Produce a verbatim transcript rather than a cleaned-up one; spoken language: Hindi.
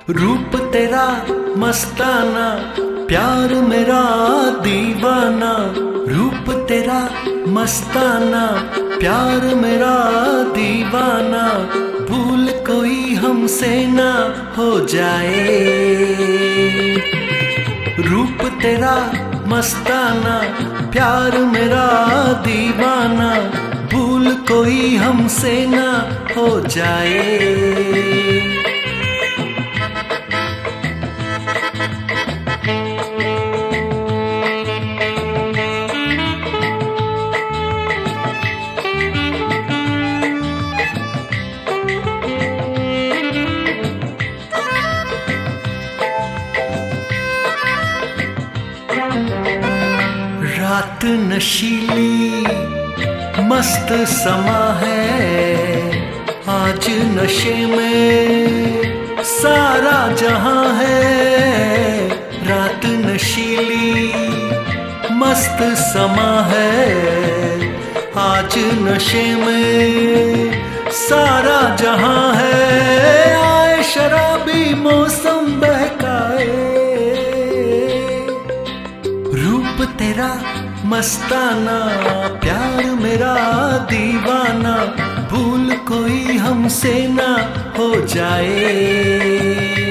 रूप तेरा मस्ताना, प्यार मेरा दीवाना। रूप तेरा मस्ताना, प्यार मेरा दीवाना। भूल कोई हमसे ना हो जाए। रूप तेरा मस्ताना, प्यार मेरा दीवाना। भूल कोई हमसे ना हो जाए। रात नशीली मस्त समा है, आज नशे में सारा जहां है। रात नशीली मस्त समा है, आज नशे में सारा जहां है। आए शराबी मौसम बहकाए, रूप तेरा मस्ताना, प्यार मेरा दीवाना। भूल कोई हमसे ना हो जाए।